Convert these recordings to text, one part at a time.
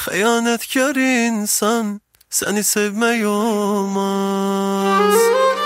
Xəyanətkar insan səni sevmək olmaz.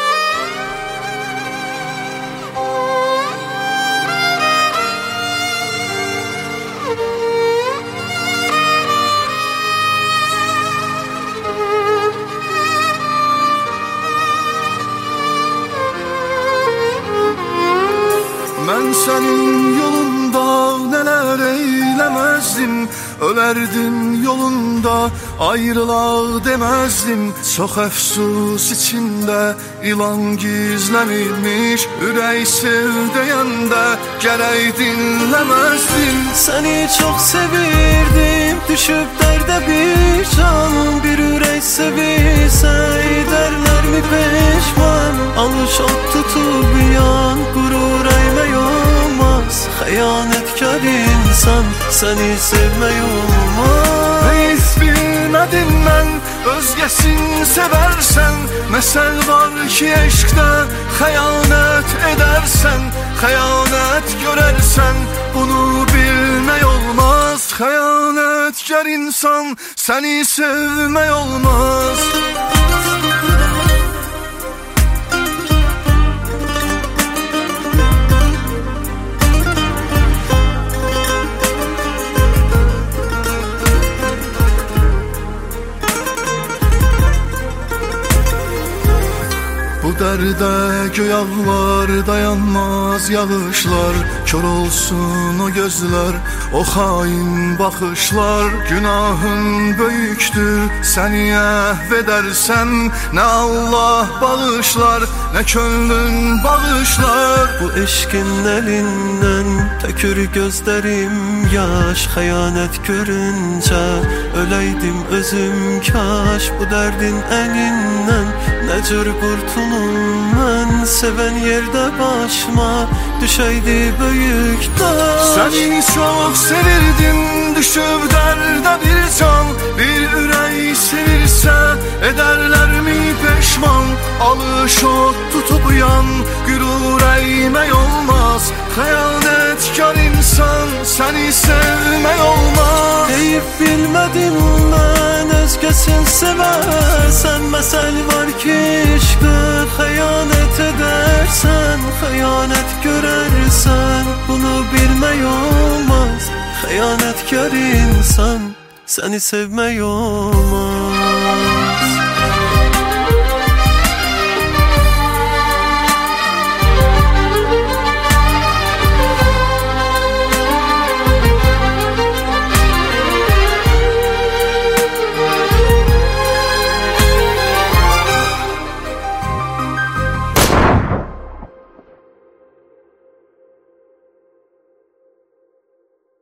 Mən sənin yolunda nələr eyləməzdim, ölərdim yolunda ayrılaq deməzdim. Çox əfsus içində ilan gizlənilmiş, ürək sev deyəndə gərək dinləməzdim. Səni çox sevirdim, düşüb dərdə bir can. Bir ürək sevirsə edərlərmi peşman? Alış ot tutub yan, qurur əymək olmaz. Xəyanətkar insan səni sevmək olmaz. Heç bilmədim mən, özgəsin sevərsən. Məsəl var ki eşqdə xəyanət edərsən, xəyanət görərsən, bunu bilmək olmaz. Xəyanətkar insan səni sevmək olmaz. Bu dərdə göy ağlar, dayanmaz yağışlar. Kör olsun o gözlər, o xain baxışlar. Günahın böyükdür, səni əhv edərsəm. Nə Allah bağışlar, nə könlün bağışlar. Bu eşqin əlindən tökür gözlərim yaş. Xəyanət görüncə öləydim özüm kaş. Bu dərdin əlindən nə cür qurtulum mən? Sevən yerdə başıma düşəydi böyük daş. Səni çox sevirdim, düşüb dərdə bir can. Bir ürək sevirsə edərlərmi peşman? Alış ot tutub yan, gürur əymək olmaz. Xəyanətkar insan səni sevmək olmaz. Deyib bilmədim mən, özgəsin sevərsən. Məsəl var ki eşqə xəyanət edərsən, xəyanət görərsən, bunu bilmək olmaz. Xəyanətkar insan səni sevmək olmaz.